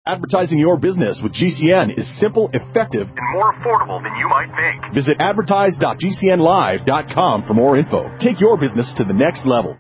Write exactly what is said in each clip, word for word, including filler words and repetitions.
Advertising your business with G C N is simple, effective, and more affordable than you might think. Visit advertise dot g c n live dot com for more info. Take your business to the next level.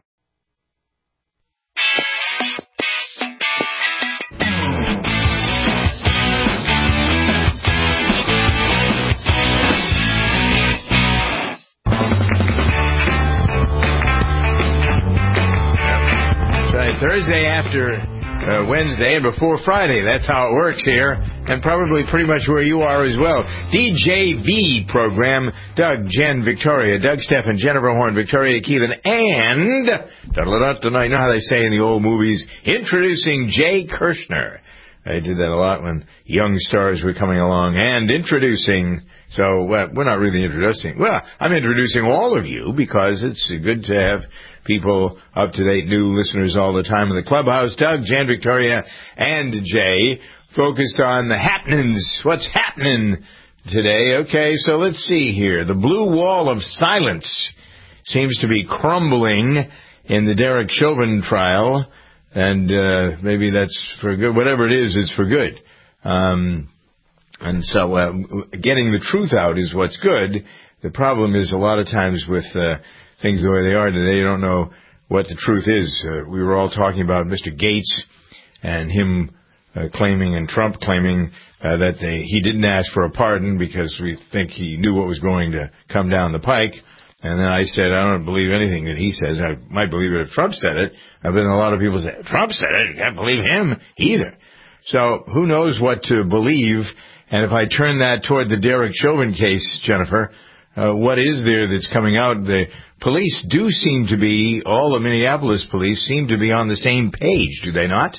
That's right. Thursday after Uh, Wednesday and before Friday. That's how it works here, and probably pretty much where you are as well. D J V program. Doug, Jen, Victoria, Doug, Stephen, Jennifer Horn, Victoria Keelan, and da-da-da-da-da, you know how they say in the old movies, introducing Jay Kirshner. I did that a lot when young stars were coming along. And introducing, so well, we're not really introducing. Well, I'm introducing all of you because it's good to have people, up-to-date new listeners all the time in the clubhouse. Doug, Jan, Victoria, and Jay focused on the happenings. What's happening today? Okay, so let's see here. The blue wall of silence seems to be crumbling in the Derek Chauvin trial, and uh, maybe that's for good. Whatever it is, it's for good. Um, and so uh, getting the truth out is what's good. The problem is a lot of times with uh, things the way they are today, you don't know what the truth is. Uh, we were all talking about Mister Gates and him uh, claiming and Trump claiming uh, that they, he didn't ask for a pardon because we think he knew what was going to come down the pike. And then I said, I don't believe anything that he says. I might believe it if Trump said it. I've been a lot of people say, Trump said it. You can't believe him either. So who knows what to believe. And if I turn that toward the Derek Chauvin case, Jennifer, uh, what is there that's coming out? The police do seem to be, all the Minneapolis police seem to be on the same page, do they not?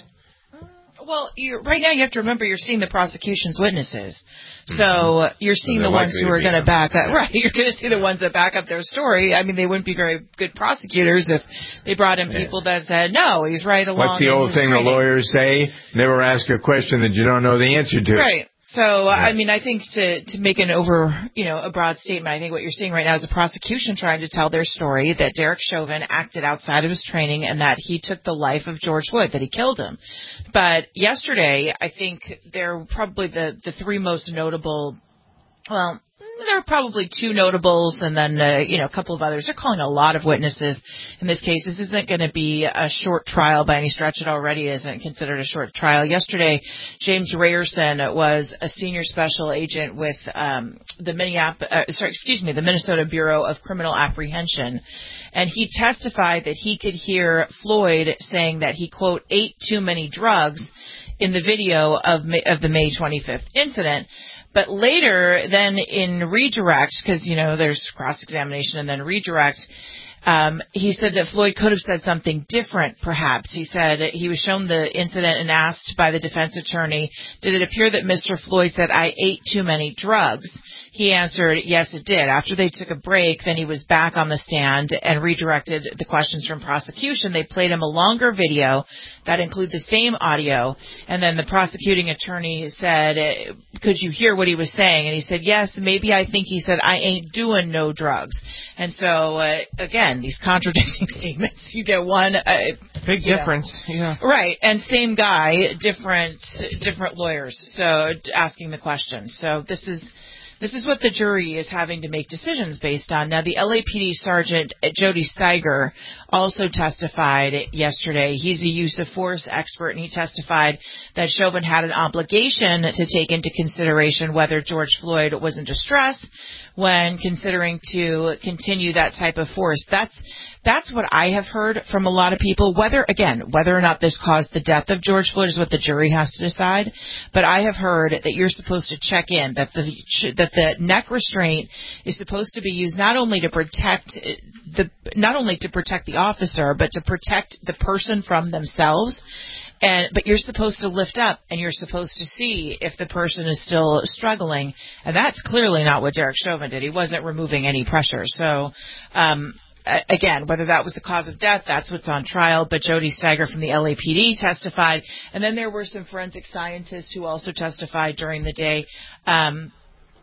Well, you're, right now you have to remember you're seeing the prosecution's witnesses. So mm-hmm. you're seeing so the ones who are going to back up. Right, you're going to see the ones that back up their story. I mean, they wouldn't be very good prosecutors if they brought in people yeah. that said, no, he's right along. What's the old thing training. The lawyers say? Never ask a question that you don't know the answer to. Right. So, yeah. I mean, I think to, to make an over, you know, a broad statement, I think what you're seeing right now is a prosecution trying to tell their story that Derek Chauvin acted outside of his training and that he took the life of George Floyd, that he killed him. But yesterday, I think they're probably the, the three most notable, well, there are probably two notables and then, uh, you know, a couple of others. They're calling a lot of witnesses in this case. This isn't going to be a short trial by any stretch. It already isn't considered a short trial. Yesterday, James Rayerson was a senior special agent with um, the Minneapolis, uh, sorry, excuse me, the Minnesota Bureau of Criminal Apprehension. And he testified that he could hear Floyd saying that he, quote, ate too many drugs in the video of, May, of the May twenty-fifth incident. But later, then in redirect, because, you know, there's cross-examination and then redirect, um, he said that Floyd could have said something different, perhaps. He said he was shown the incident and asked by the defense attorney, did it appear that Mister Floyd said, I ate too many drugs? He answered, yes, it did. After they took a break, then he was back on the stand and redirected the questions from prosecution. They played him a longer video that included the same audio, and then the prosecuting attorney said, could you hear what he was saying? And he said, yes, maybe I think he said, I ain't doing no drugs. And so, uh, again, these contradicting statements. You get one. Uh, Big difference, know. yeah. Right, and same guy, different different lawyers, so asking the question. So this is... This is what the jury is having to make decisions based on. Now, the L A P D Sergeant Jody Steiger also testified yesterday. He's a use of force expert, and he testified that Chauvin had an obligation to take into consideration whether George Floyd was in distress when considering to continue that type of force. That's That's what I have heard from a lot of people. Whether, again, whether or not this caused the death of George Floyd is what the jury has to decide. But I have heard that you're supposed to check in, that the that the neck restraint is supposed to be used not only to protect the not only to protect the officer, but to protect the person from themselves. And, but you're supposed to lift up, and you're supposed to see if the person is still struggling. And that's clearly not what Derek Chauvin did. He wasn't removing any pressure. So, um, again, whether that was the cause of death, that's what's on trial. But Jody Steiger from the L A P D testified. And then there were some forensic scientists who also testified during the day. Um,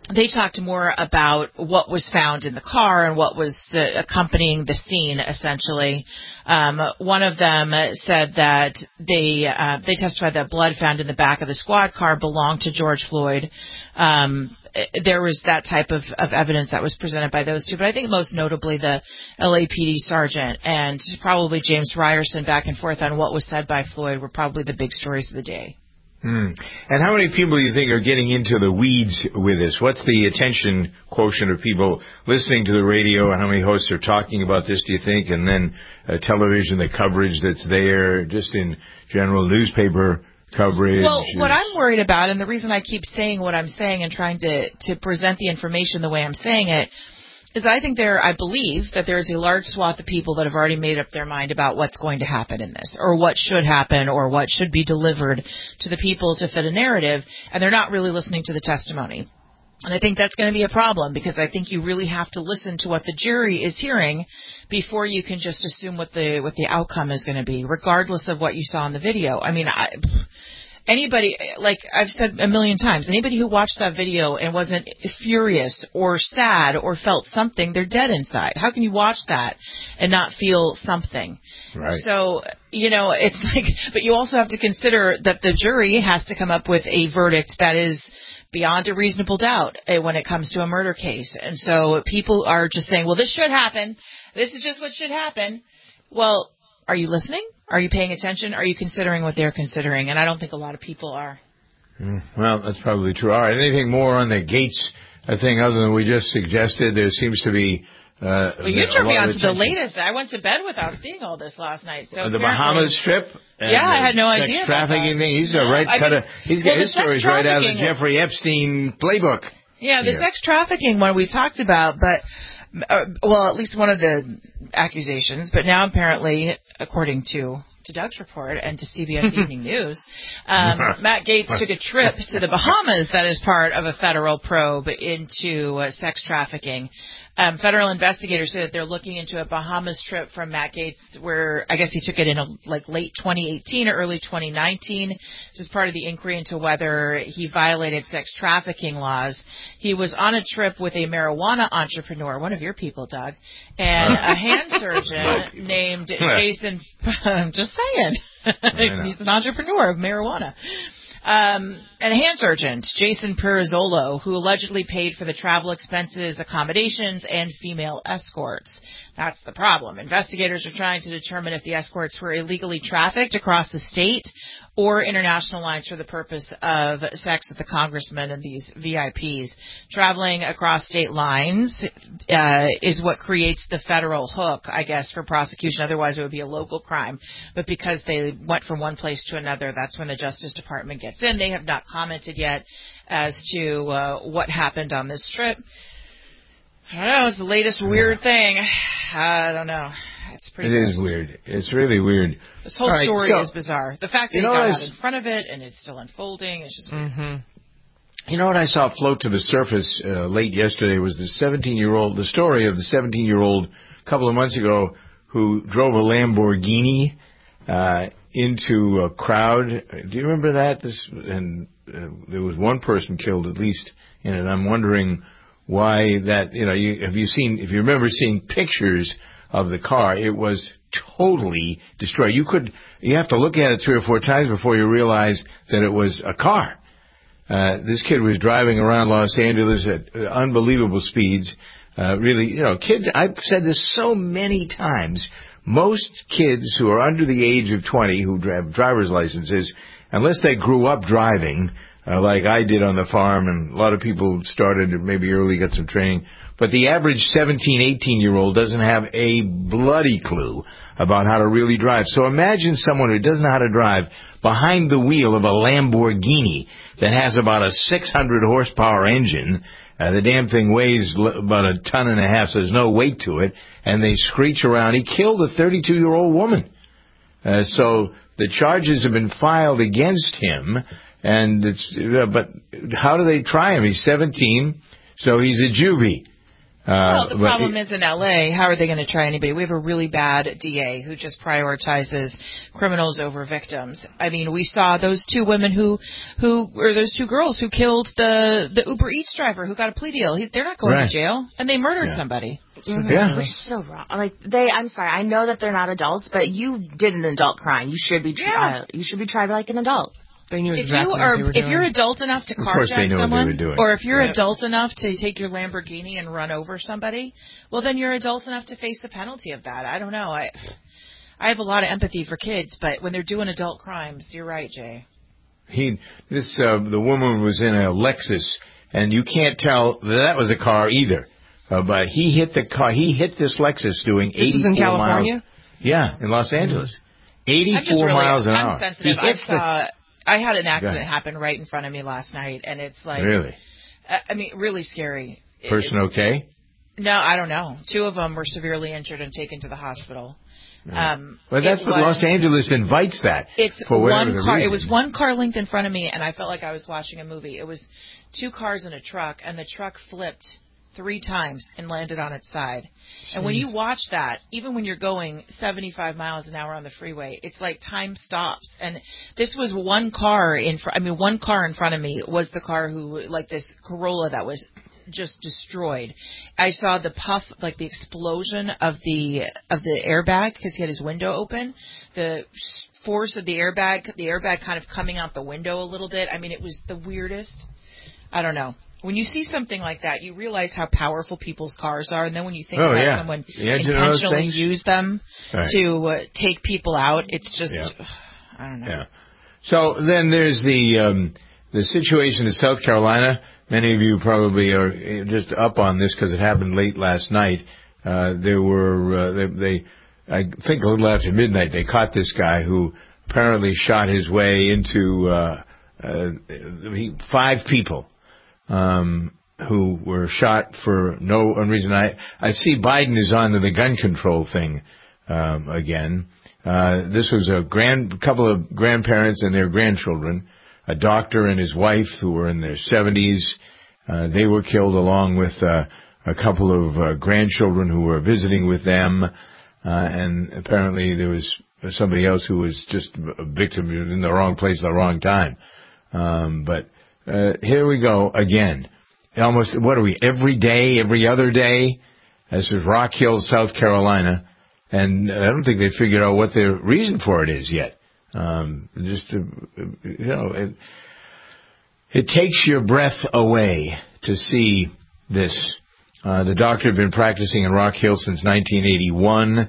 they talked more about what was found in the car and what was uh, accompanying the scene, essentially. Um, one of them said that they uh, they testified that blood found in the back of the squad car belonged to George Floyd. Um, there was that type of, of evidence that was presented by those two. But I think most notably the L A P D sergeant and probably James Ryerson back and forth on what was said by Floyd were probably the big stories of the day. Hmm. And how many people do you think are getting into the weeds with this? What's the attention quotient of people listening to the radio, and how many hosts are talking about this, do you think? And then uh, television, the coverage that's there, just in general newspaper coverage. Well, what I'm worried about, and the reason I keep saying what I'm saying and trying to, to present the information the way I'm saying it, is I think there, I believe that there's a large swath of people that have already made up their mind about what's going to happen in this, or what should happen, or what should be delivered to the people to fit a narrative, and they're not really listening to the testimony. And I think that's going to be a problem, because I think you really have to listen to what the jury is hearing before you can just assume what the what the outcome is going to be, regardless of what you saw in the video. I mean, I... Anybody, like I've said a million times, anybody who watched that video and wasn't furious or sad or felt something, they're dead inside. How can you watch that and not feel something? Right. So, you know, it's like, but you also have to consider that the jury has to come up with a verdict that is beyond a reasonable doubt when it comes to a murder case. And so people are just saying, well, this should happen. This is just what should happen. Well, are you listening? Are you paying attention? Are you considering what they're considering? And I don't think a lot of people are. Mm, well, that's probably true. All right. Anything more on the Gates thing other than we just suggested? There seems to be... Uh, well, you turned me on to the latest. I went to bed without seeing all this last night. So the Bahamas trip? Yeah, I had no idea. Sex trafficking thing. He's a right cut of... He's got his stories right out of the Jeffrey Epstein playbook. Yeah, the sex trafficking one we talked about, but... Uh, well, at least one of the accusations, but now apparently, according to, to Doug's report and to C B S Evening News, um, Matt Gaetz took a trip to the Bahamas that is part of a federal probe into uh, sex trafficking. Um, federal investigators say that they're looking into a Bahamas trip from Matt Gaetz, where I guess he took it in a, like late twenty eighteen or early twenty nineteen. This is part of the inquiry into whether he violated sex trafficking laws. He was on a trip with a marijuana entrepreneur, one of your people, Doug, and a hand surgeon named Jason. I'm just saying, he's an entrepreneur of marijuana. Um, and a hand surgeon, Jason Pirazzolo, who allegedly paid for the travel expenses, accommodations, and female escorts. That's the problem. Investigators are trying to determine if the escorts were illegally trafficked across the state or internationalized for the purpose of sex with the congressman and these V I Ps. Traveling across state lines uh, is what creates the federal hook, I guess, for prosecution. Otherwise, it would be a local crime. But because they went from one place to another, that's when the Justice Department gets in. They have not commented yet as to uh, what happened on this trip. I don't know. It's the latest weird thing. I don't know. It's pretty. It gross. is weird. It's really weird. This whole right, story so, is bizarre. The fact that he got out in front of it and it's still unfolding, it's just weird. Mm-hmm. You know what I saw float to the surface uh, late yesterday was the seventeen-year-old, the story of the seventeen-year-old a couple of months ago who drove a Lamborghini uh, into a crowd. Do you remember that? This and uh, there was one person killed at least in it. I'm wondering why that, you know, you, have you seen, if you remember seeing pictures of the car, it was totally destroyed. You could, you have to look at it three or four times before you realize that it was a car. Uh, this kid was driving around Los Angeles at uh, unbelievable speeds. Uh, really, you know, kids, I've said this so many times, most kids who are under the age of twenty who have driver's licenses, unless they grew up driving, Uh, like I did on the farm, and a lot of people started maybe early, got some training. But the average seventeen, eighteen-year-old doesn't have a bloody clue about how to really drive. So imagine someone who doesn't know how to drive behind the wheel of a Lamborghini that has about a six hundred horsepower engine. Uh, the damn thing weighs about a ton and a half, so there's no weight to it. And they screech around. He killed a thirty-two-year-old woman. Uh, so the charges have been filed against him. And it's, uh, but how do they try him? He's seventeen, so he's a juvie. Uh, well, the problem it, is in L A, how are they going to try anybody? We have a really bad D A who just prioritizes criminals over victims. I mean, we saw those two women who, who or those two girls who killed the the Uber Eats driver who got a plea deal. He's, they're not going right. to jail, and they murdered yeah. somebody. Mm-hmm. Yeah, which is so wrong. Like they, I'm sorry, I know that they're not adults, but you did an adult crime. You should be, tri- yeah. uh, you should be tried like an adult. They knew if exactly you are, what they were doing. If you're adult enough to carjack someone, or if you're right. adult enough to take your Lamborghini and run over somebody, well, then you're adult enough to face the penalty of that. I don't know. I I have a lot of empathy for kids, but when they're doing adult crimes, you're right, Jay. He, this, uh, the woman was in a Lexus, and you can't tell that, that was a car either. Uh, but he hit the car. He hit this Lexus doing this eighty-four is in California? miles. Yeah, in Los Angeles, mm-hmm. eighty-four really, miles an I'm hour. I'm sensitive. I saw. I had an accident happen right in front of me last night, and it's like... Really? I mean, really scary. Person it, okay? No, I don't know. Two of them were severely injured and taken to the hospital. Yeah. Um, well, that's what was, Los Angeles invites that. It's for one car. Reason. It was one car length in front of me, and I felt like I was watching a movie. It was two cars in a truck, and the truck flipped three times and landed on its side. Jeez. And when you watch that, even when you're going seventy-five miles an hour on the freeway, it's like time stops. And this was one car in front, I mean, one car in front of me was the car who, like this Corolla that was just destroyed. I saw the puff, like the explosion of the, of the airbag because he had his window open. The force of the airbag, the airbag kind of coming out the window a little bit. I mean, it was the weirdest. I don't know. When you see something like that, you realize how powerful people's cars are, and then when you think oh, about yeah. someone yeah, intentionally use them right. to uh, take people out, it's just, yeah. I don't know. Yeah. So then there's the um, the situation in South Carolina. Many of you probably are just up on this because it happened late last night. Uh, there were uh, they, they, I think a little after midnight, they caught this guy who apparently shot his way into uh, uh, he, five people. Um, who were shot for no reason. I, I see Biden is on to the gun control thing um, again. Uh, this was a grand couple of grandparents and their grandchildren, a doctor and his wife who were in their seventies. Uh, they were killed along with uh, a couple of uh, grandchildren who were visiting with them. Uh, and apparently there was somebody else who was just a victim in the wrong place at the wrong time. Um, but Uh, here we go again. Almost, what are we, every day, every other day? This is Rock Hill, South Carolina. And I don't think they figured out what the reason for it is yet. Um, just, to, you know, it, it takes your breath away to see this. Uh, the doctor had been practicing in Rock Hill since nineteen eighty-one.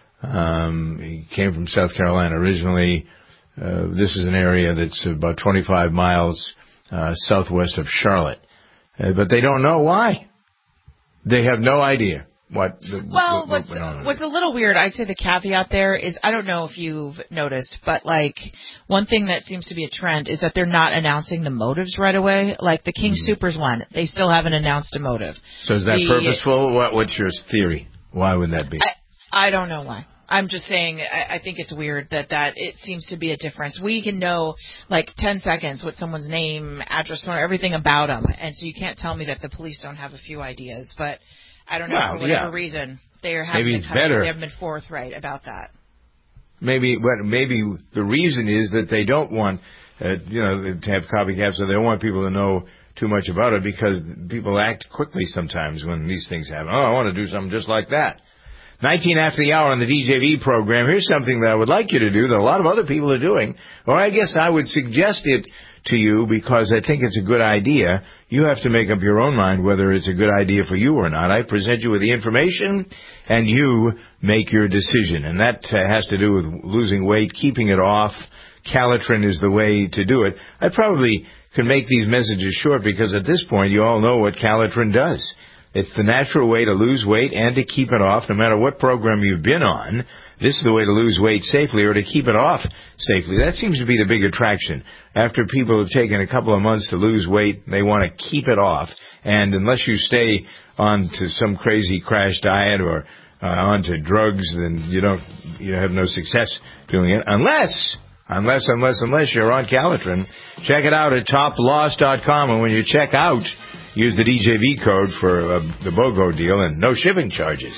Um, he came from South Carolina originally. Uh, this is an area that's about twenty-five miles Uh, southwest of Charlotte. Uh, but they don't know why. They have no idea what the, Well, what, what's, what what's a little weird, I'd say the caveat there is, I don't know if you've noticed, but like, one thing that seems to be a trend is that they're not announcing the motives right away. Like the King mm-hmm. Soopers one, they still haven't announced a motive. So is that the, purposeful? What, what's your theory? Why would that be? I, I don't know why. I'm just saying, I, I think it's weird that, that it seems to be a difference. We can know, like, ten seconds what someone's name, address, everything about them, and so you can't tell me that the police don't have a few ideas. But I don't know, well, for whatever yeah. reason, they are having maybe it's been, better. They haven't been forthright about that. Maybe, but maybe the reason is that they don't want, uh, you know, to have copycats, so they don't want people to know too much about it because people act quickly sometimes when these things happen. Oh, I want to do something just like that. nineteen after the hour on the D J V program. Here's something that I would like you to do that a lot of other people are doing, or I guess I would suggest it to you because I think it's a good idea. You have to make up your own mind whether it's a good idea for you or not. I present you with the information, and you make your decision. And that uh, has to do with losing weight, keeping it off. Calitrin is the way to do it. I probably could make these messages short because at this point you all know what Calitrin does. It's the natural way to lose weight and to keep it off, no matter what program you've been on. This is the way to lose weight safely or to keep it off safely. That seems to be the big attraction. After people have taken a couple of months to lose weight, they want to keep it off. And unless you stay on to some crazy crash diet or uh, onto drugs, then you don't, you have no success doing it. Unless, unless, unless, unless you're on Calitrin. Check it out at top loss dot com. And when you check out, Use the D J V code for uh, the BOGO deal and no shipping charges.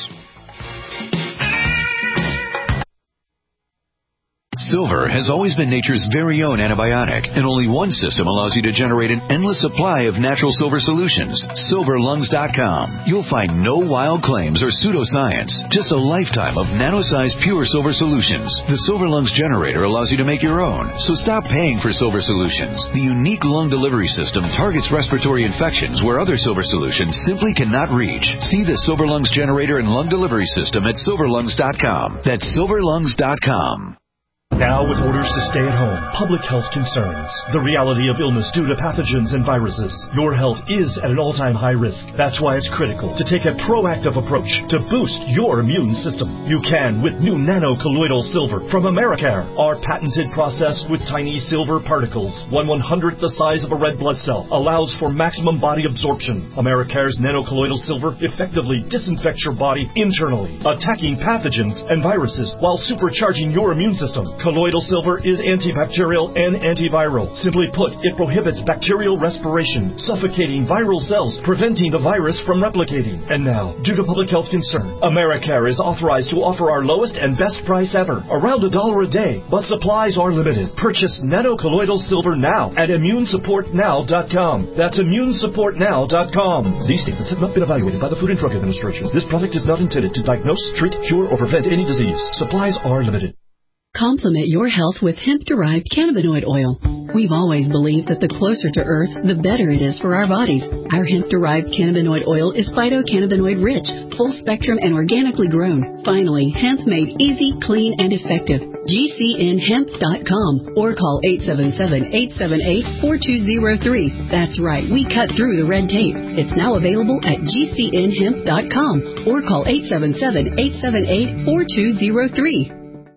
Silver has always been nature's very own antibiotic, and only one system allows you to generate an endless supply of natural silver solutions. silver lungs dot com. You'll find no wild claims or pseudoscience, just a lifetime of nano-sized pure silver solutions. The Silver Lungs generator allows you to make your own, so stop paying for silver solutions. The unique lung delivery system targets respiratory infections where other silver solutions simply cannot reach. See the Silver Lungs generator and lung delivery system at silver lungs dot com. That's silver lungs dot com. Now with orders to stay at home, public health concerns, the reality of illness due to pathogens and viruses, your health is at an all-time high risk. That's why it's critical to take a proactive approach to boost your immune system. You can with new nano-colloidal silver from Americare. Our patented process with tiny silver particles, one one-hundredth the size of a red blood cell, allows for maximum body absorption. Americare's nano-colloidal silver effectively disinfects your body internally, attacking pathogens and viruses while supercharging your immune system. Colloidal silver is antibacterial and antiviral. Simply put, it prohibits bacterial respiration, suffocating viral cells, preventing the virus from replicating. And now, due to public health concern, Americare is authorized to offer our lowest and best price ever, around a dollar a day, but supplies are limited. Purchase nano-colloidal silver now at immune support now dot com. That's immune support now dot com. These statements have not been evaluated by the Food and Drug Administration. This product is not intended to diagnose, treat, cure, or prevent any disease. Supplies are limited. Complement your health with hemp-derived cannabinoid oil. We've always believed that the closer to Earth, the better it is for our bodies. Our hemp-derived cannabinoid oil is phytocannabinoid-rich, full-spectrum, and organically grown. Finally, hemp made easy, clean, and effective. G C N hemp dot com or call eight seven seven, eight seven eight, four two zero three. That's right, we cut through the red tape. It's now available at G C N hemp dot com or call eight seven seven, eight seven eight, four two zero three.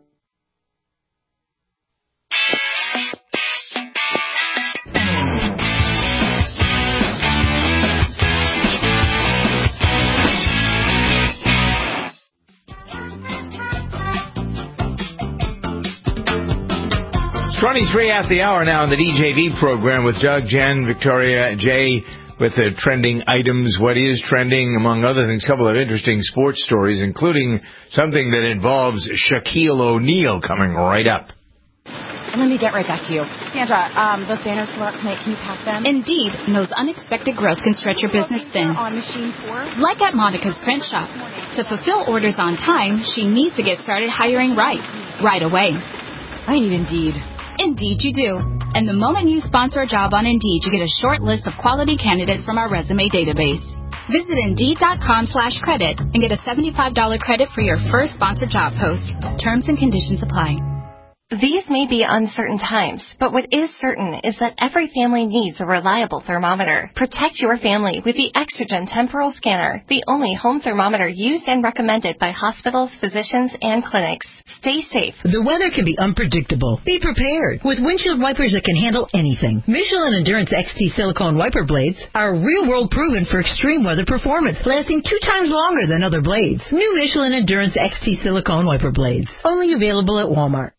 twenty-three after the hour now in the D J V program with Doug, Jen, Victoria, Jay with the trending items. What is trending? Among other things, a couple of interesting sports stories, including something that involves Shaquille O'Neal coming right up. Let me get right back to you. Sandra, um, those banners go out tonight. Can you pack them? Indeed. Those unexpected growth can stretch your business thin. On machine four? Like at Monica's Print Shop. To fulfill orders on time, she needs to get started hiring right. Right away. I need Indeed. Indeed you do. And the moment you sponsor a job on Indeed, you get a short list of quality candidates from our resume database. Visit Indeed.com slash credit and get a seventy-five dollars credit for your first sponsored job post. Terms and conditions apply. These may be uncertain times, but what is certain is that every family needs a reliable thermometer. Protect your family with the Exergen Temporal Scanner, the only home thermometer used and recommended by hospitals, physicians, and clinics. Stay safe. The weather can be unpredictable. Be prepared with windshield wipers that can handle anything. Michelin Endurance X T silicone wiper blades are real-world proven for extreme weather performance, lasting two times longer than other blades. New Michelin Endurance X T silicone wiper blades, only available at Walmart.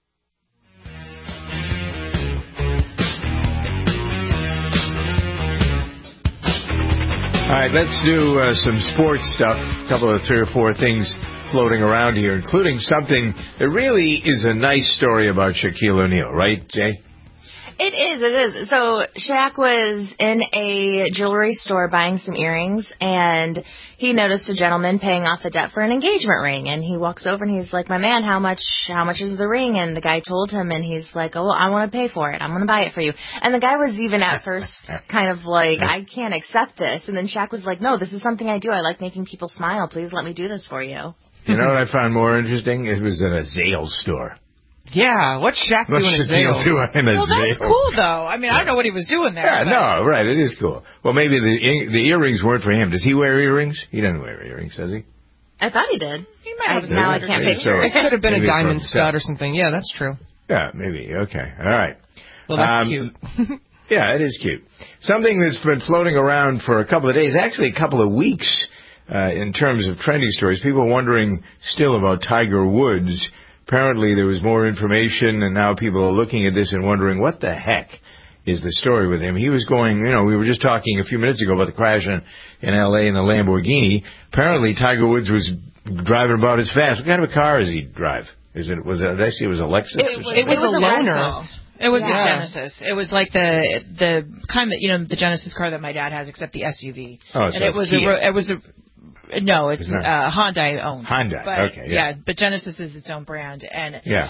All right, let's do uh, some sports stuff. A couple of three or four things floating around here, including something that really is a nice story about Shaquille O'Neal, right, Jay? It is, it is. So Shaq was in a jewelry store buying some earrings, and he noticed a gentleman paying off a debt for an engagement ring. And he walks over and he's like, "My man, how much how much is the ring?" And the guy told him, and he's like, "Oh, well, I want to pay for it. I'm going to buy it for you." And the guy was even at first kind of like, "I can't accept this." And then Shaq was like, "No, this is something I do. I like making people smile. Please let me do this for you." You know what I found more interesting? It was in a Zales store. Yeah, what's Shaq what's doing Shaquille at Zales? Doing in a well, that's Zales? cool, though. I mean, yeah. I don't know what he was doing there. Yeah, but... no, right, it is cool. Well, maybe the the earrings weren't for him. Does he wear earrings? He doesn't wear earrings, does he? I thought he did. He might have. I, now I can't picture. So, it could have been a diamond stud or something. Yeah, that's true. Yeah, maybe. Okay, all right. Well, that's um, cute. Yeah, it is cute. Something that's been floating around for a couple of days, actually a couple of weeks, uh, in terms of trending stories. People wondering still about Tiger Woods. Apparently there was more information, and now people are looking at this and wondering what the heck is the story with him. He was going, you know, we were just talking a few minutes ago about the crash in, in L A in the Lamborghini. Apparently, Tiger Woods was driving about as fast. What kind of a car does he drive? Is it, was it, did I see it was a Lexus? It, it was a loner. It was yeah. a Genesis. It was like the the kind of, you know, the Genesis car that my dad has, except the S U V. Oh, so and it it's was Kia. a, it was a, no, it's, it's not, uh, Hyundai owned. Hyundai, but, okay, yeah. yeah. But Genesis is its own brand. And yeah.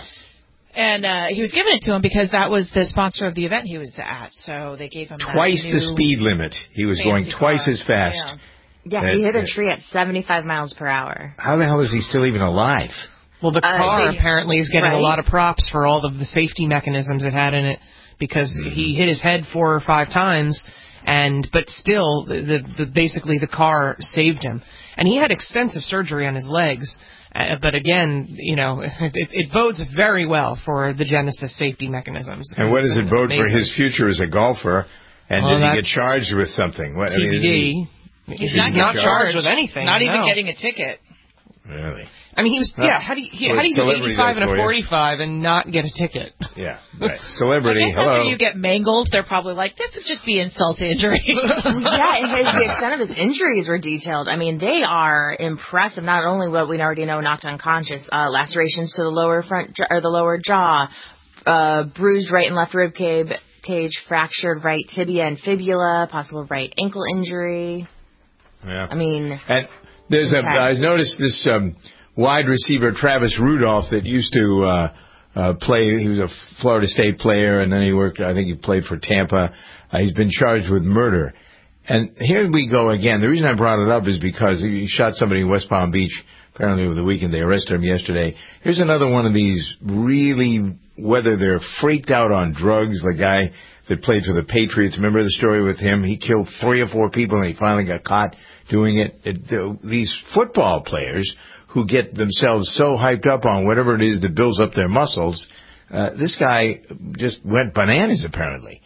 And uh, he was giving it to him because that was the sponsor of the event he was at. So they gave him twice that the speed limit. He was going twice car. as fast. Yeah, yeah that, he hit a that, tree at seventy-five miles per hour. How the hell is he still even alive? Well, the car uh, they, apparently is getting right? a lot of props for all of the safety mechanisms it had in it, because mm-hmm. he hit his head four or five times, and but still, the, the basically the car saved him. And he had extensive surgery on his legs. Uh, but again, you know, it, it bodes very well for the Genesis safety mechanisms. And what does it bode amazing. for his future as a golfer? And well, did he get charged with something? What, T B D. I mean, He's, he's not, not charged. charged with anything. Not even no. getting a ticket. Really? I mean, he was, yeah, how do you, he, how do you do eighty-five and a forty-five and not get a ticket? Yeah, right. Celebrity, I guess hello. after you get mangled, they're probably like, this would just be insult to injury. Yeah, and his, the extent of his injuries were detailed. I mean, they are impressive. Not only what we already know, knocked unconscious, uh, lacerations to the lower front, or the lower jaw, uh, bruised right and left rib cage, cage, fractured right tibia and fibula, possible right ankle injury. Yeah. I mean, and there's a, I noticed this um, wide receiver, Travis Rudolph, that used to uh, uh, play. He was a Florida State player, and then he worked, I think he played for Tampa. Uh, he's been charged with murder. And here we go again. The reason I brought it up is because he shot somebody in West Palm Beach, apparently over the weekend. They arrested him yesterday. Here's another one of these really, whether they're freaked out on drugs, the guy that played for the Patriots. Remember the story with him? He killed three or four people, and he finally got caught doing it. it the, these football players who get themselves so hyped up on whatever it is that builds up their muscles, uh, this guy just went bananas, apparently.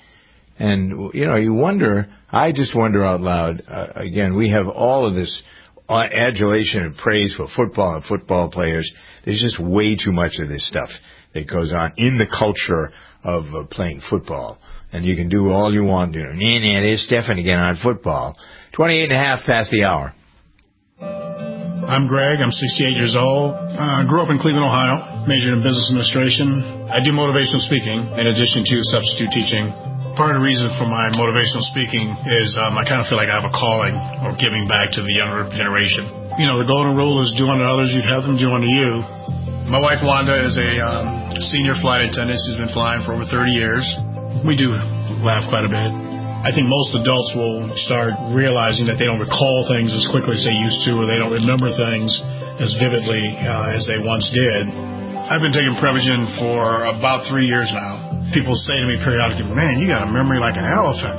And, you know, you wonder, I just wonder out loud, uh, again, we have all of this adulation and praise for football and football players. There's just way too much of this stuff that goes on in the culture of uh, playing football. And you can do all you want. You know, nah, nah, there's Stefan again on football. twenty-eight and a half past the hour. I'm Greg. I'm sixty-eight years old. I uh, grew up in Cleveland, Ohio. Majored in business administration. I do motivational speaking in addition to substitute teaching. Part of the reason for my motivational speaking is um, I kind of feel like I have a calling or giving back to the younger generation. You know, the golden rule is do unto others, you'd have them do unto you. My wife, Wanda, is a um, senior flight attendant. She's been flying for over thirty years. We do laugh quite a bit. I think most adults will start realizing that they don't recall things as quickly as they used to, or they don't remember things as vividly uh, as they once did. I've been taking Prevagen for about three years now. People say to me periodically, man, you got a memory like an elephant.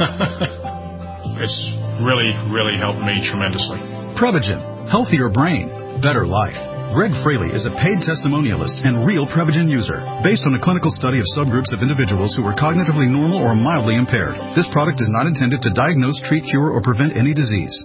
It's really, really helped me tremendously. Prevagen. Healthier brain. Better life. Greg Fraley is a paid testimonialist and real Prevagen user. Based on a clinical study of subgroups of individuals who are cognitively normal or mildly impaired, this product is not intended to diagnose, treat, cure, or prevent any disease.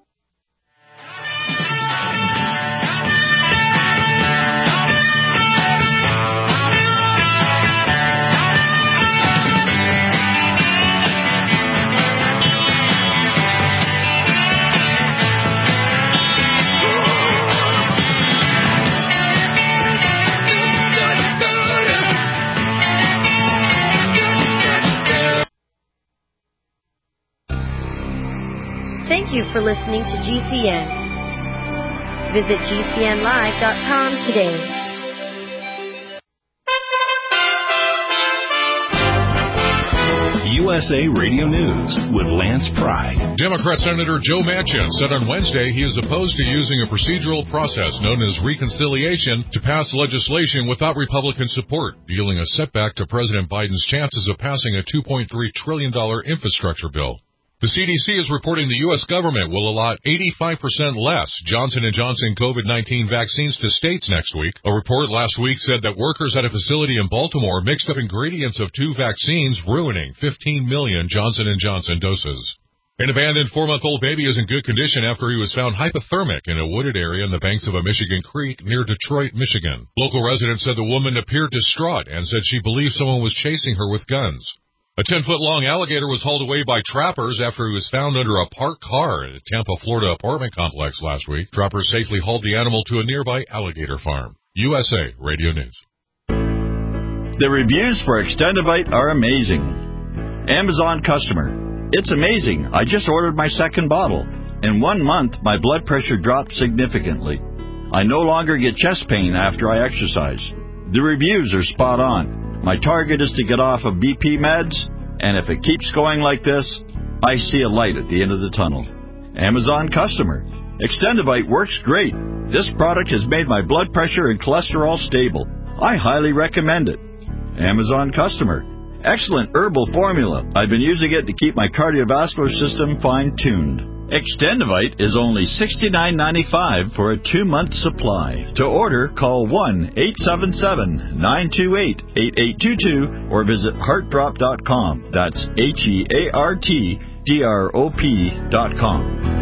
Thank you for listening to G C N. Visit G C N live dot com today. U S A Radio News with Lance Pry. Democrat Senator Joe Manchin said on Wednesday he is opposed to using a procedural process known as reconciliation to pass legislation without Republican support, dealing a setback to President Biden's chances of passing a two point three trillion dollars infrastructure bill. The C D C is reporting the U S government will allot eighty-five percent less Johnson and Johnson COVID nineteen vaccines to states next week. A report last week said that workers at a facility in Baltimore mixed up ingredients of two vaccines, ruining fifteen million Johnson and Johnson doses. An abandoned four-month-old baby is in good condition after he was found hypothermic in a wooded area on the banks of a Michigan creek near Detroit, Michigan. Local residents said the woman appeared distraught and said she believed someone was chasing her with guns. A ten-foot-long alligator was hauled away by trappers after he was found under a parked car at a Tampa, Florida apartment complex last week. Trappers safely hauled the animal to a nearby alligator farm. U S A Radio News. The reviews for Extendivite are amazing. Amazon customer. It's amazing. I just ordered my second bottle. In one month, my blood pressure dropped significantly. I no longer get chest pain after I exercise. The reviews are spot on. My target is to get off of B P meds, and if it keeps going like this, I see a light at the end of the tunnel. Amazon customer. Extendivite works great. This product has made my blood pressure and cholesterol stable. I highly recommend it. Amazon customer. Excellent herbal formula. I've been using it to keep my cardiovascular system fine-tuned. Extendivite is only sixty-nine ninety-five for a two-month supply. To order, call one eight seven seven, nine two eight, eight eight two two or visit heart drop dot com. That's H E A R T D R O P dot com.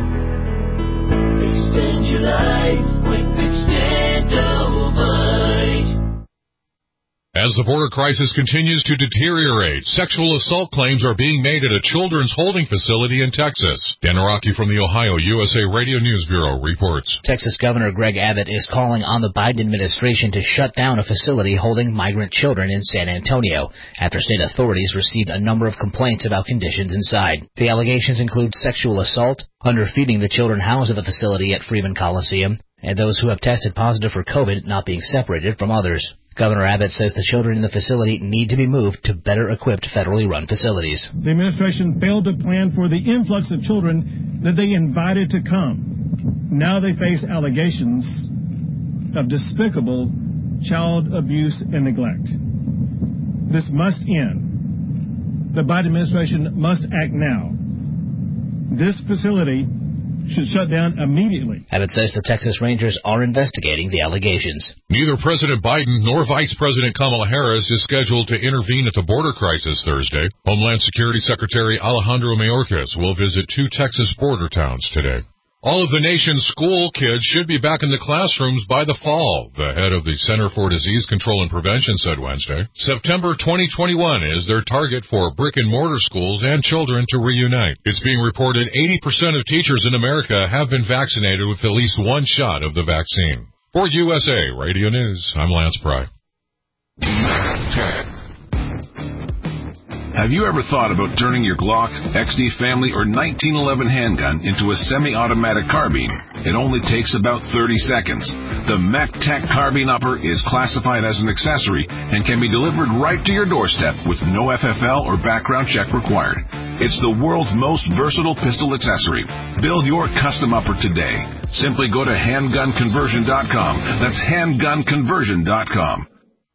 Extend your life with Extendivite. As the border crisis continues to deteriorate, sexual assault claims are being made at a children's holding facility in Texas. Dan Araki from the Ohio U S A Radio News Bureau reports. Texas Governor Greg Abbott is calling on the Biden administration to shut down a facility holding migrant children in San Antonio after state authorities received a number of complaints about conditions inside. The allegations include sexual assault, underfeeding the children housed at the facility at Freeman Coliseum, and those who have tested positive for COVID not being separated from others. Governor Abbott says the children in the facility need to be moved to better equipped federally run facilities. The administration failed to plan for the influx of children that they invited to come. Now they face allegations of despicable child abuse and neglect. This must end. The Biden administration must act now. This facility should shut down immediately. Abbott says the Texas Rangers are investigating the allegations. Neither President Biden nor Vice President Kamala Harris is scheduled to intervene at the border crisis Thursday. Homeland Security Secretary Alejandro Mayorkas will visit two Texas border towns today. All of the nation's school kids should be back in the classrooms by the fall, the head of the Center for Disease Control and Prevention said Wednesday. September twenty twenty-one is their target for brick-and-mortar schools and children to reunite. It's being reported eighty percent of teachers in America have been vaccinated with at least one shot of the vaccine. For U S A Radio News, I'm Lance Pry. Have you ever thought about turning your Glock, X D Family, or nineteen eleven handgun into a semi-automatic carbine? It only takes about thirty seconds. The MechTech Carbine Upper is classified as an accessory and can be delivered right to your doorstep with no F F L or background check required. It's the world's most versatile pistol accessory. Build your custom upper today. Simply go to handgun conversion dot com. That's handgun conversion dot com.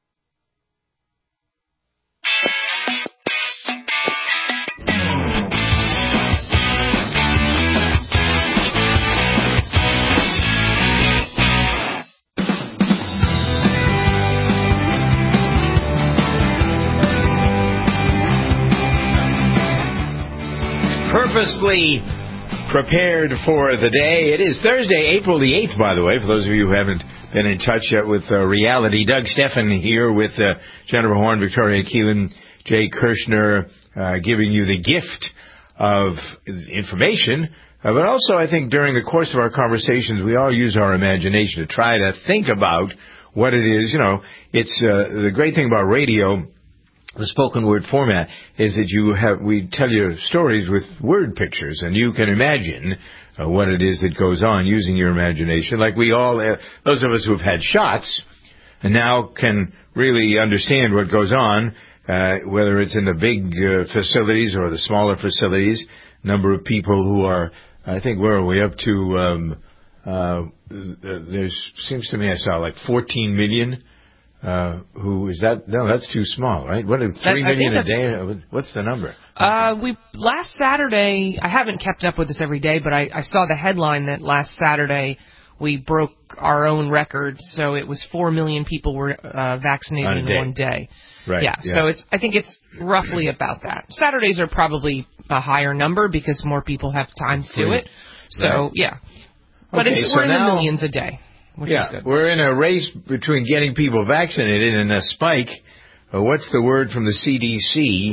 Purposely prepared for the day. It is Thursday, April the eighth, by the way, for those of you who haven't been in touch yet with uh, reality. Doug Steffen here with uh, Jennifer Horn, Victoria Keelan, Jay Kirshner, uh, giving you the gift of information. Uh, but also, I think during the course of our conversations, we all use our imagination to try to think about what it is. You know, it's uh, the great thing about radio, the spoken word format, is that you have, we tell you stories with word pictures, and you can imagine uh, what it is that goes on using your imagination. Like we all, uh, those of us who have had shots, and now can really understand what goes on, uh, whether it's in the big uh, facilities or the smaller facilities. Number of people who are, I think, where are we up to? Um, uh, there seems to me I saw like fourteen million. Uh, who is that? No, that's too small, right? What, three that, million a day? What's the number? Uh, we last Saturday. I haven't kept up with this every day, but I, I saw the headline that last Saturday we broke our own record. So it was four million people were uh, vaccinated in one day. Right. Yeah, yeah. So it's. I think it's roughly about that. Saturdays are probably a higher number because more people have time to do it. So right. yeah, but okay, it's so we're in now, the millions a day. Which yeah, is good. We're in a race between getting people vaccinated and a spike. Uh, what's the word from the C D C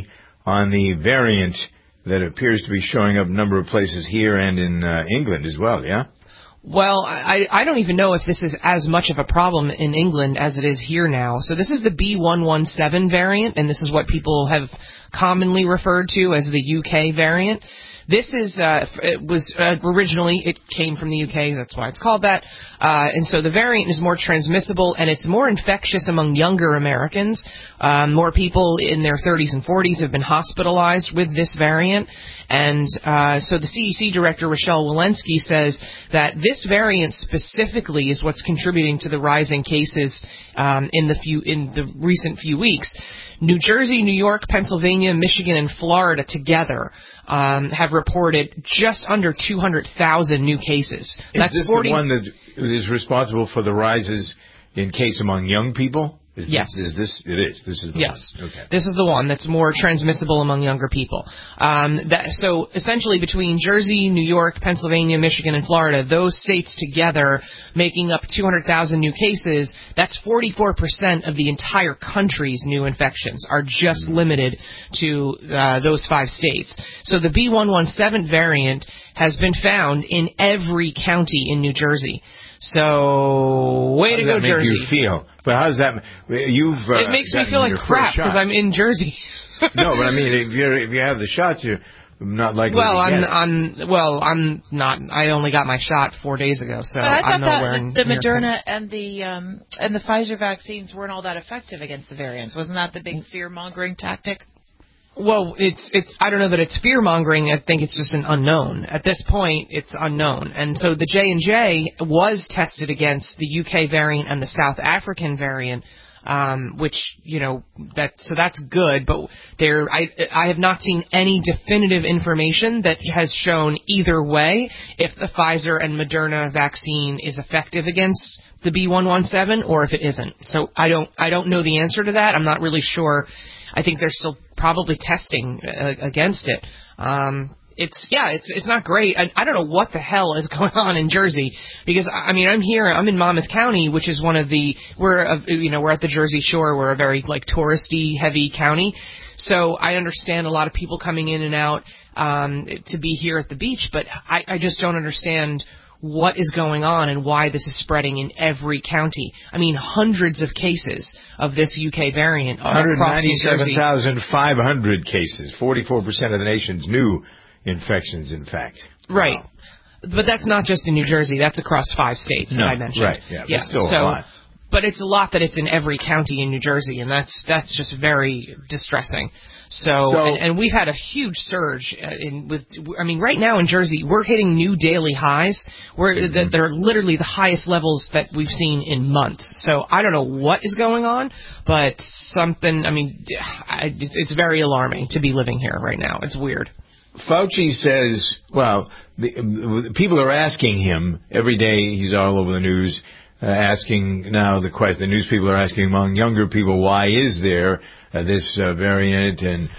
on the variant that appears to be showing up a number of places here and in uh, England as well, yeah? Well, I, I don't even know if this is as much of a problem in England as it is here now. So this is the B one one seven variant, and this is what people have commonly referred to as the U K variant. This is, uh, it was uh, originally, it came from the U K, that's why it's called that. Uh, and so the variant is more transmissible and it's more infectious among younger Americans. Um, more people in their thirties and forties have been hospitalized with this variant. And uh, so the C D C director, Rochelle Walensky, says that this variant specifically is what's contributing to the rising cases um, in the few in the recent few weeks. New Jersey, New York, Pennsylvania, Michigan, and Florida together um, have reported just under two hundred thousand new cases. Is That's this forty the one that is responsible for the rises in case among young people? Is Yes. This, is this, it is. This is the Yes. one. Okay. This is the one that's more transmissible among younger people. Um, that, so essentially between Jersey, New York, Pennsylvania, Michigan, and Florida, those states together making up two hundred thousand new cases, that's forty-four percent of the entire country's new infections are just mm-hmm. limited to uh, those five states. So the B one one seven variant has been found in every county in New Jersey. So, way how to does go, that make Jersey. you feel? But how does that? You've. Uh, it makes me gotten feel like your crap first shot. because I'm in Jersey. No, but I mean, if you if you have the shots, you're not likely well, to get I'm, it. I'm well, I'm not. I only got my shot four days ago, so but I thought I'm nowhere that in the, the near Moderna and the um, and the Pfizer vaccines weren't all that effective against the variants. Wasn't that the big fear mongering tactic? Well, it's it's. I don't know that it's fear mongering. I think it's just an unknown. At this point, it's unknown. And so the J and J was tested against the U K variant and the South African variant, um, which you know that. So that's good. But there, I I have not seen any definitive information that has shown either way if the Pfizer and Moderna vaccine is effective against the B one one seven or if it isn't. So I don't I don't know the answer to that. I'm not really sure. I think they're still probably testing uh, against it. Um, it's yeah, it's it's not great. I, I don't know what the hell is going on in Jersey because I mean I'm here. I'm in Monmouth County, which is one of the we're uh, you know we're at the Jersey Shore. We're a very like touristy heavy county, so I understand a lot of people coming in and out um, to be here at the beach. But I, I just don't understand what is going on and why this is spreading in every county. I mean, hundreds of cases of this U K variant one hundred ninety-seven across thousand five hundred cases, forty-four percent of the nation's new infections, in fact. Right. Wow. But that's not just in New Jersey. That's across five states no, that I mentioned. Right, yeah, yeah. but still so, a lot. But it's a lot that it's in every county in New Jersey, and that's that's just very distressing. So, So- and, and we've had a huge surge uh, in with. I mean, right now in Jersey, we're hitting new daily highs. We're mm-hmm. they're literally the highest levels that we've seen in months. So I don't know what is going on, but something. I mean, I, it's very alarming to be living here right now. It's weird. Fauci says, well, the, the people are asking him every day. He's all over the news, uh, asking now the question. The news people are asking among younger people, why is there uh, this uh, variant? And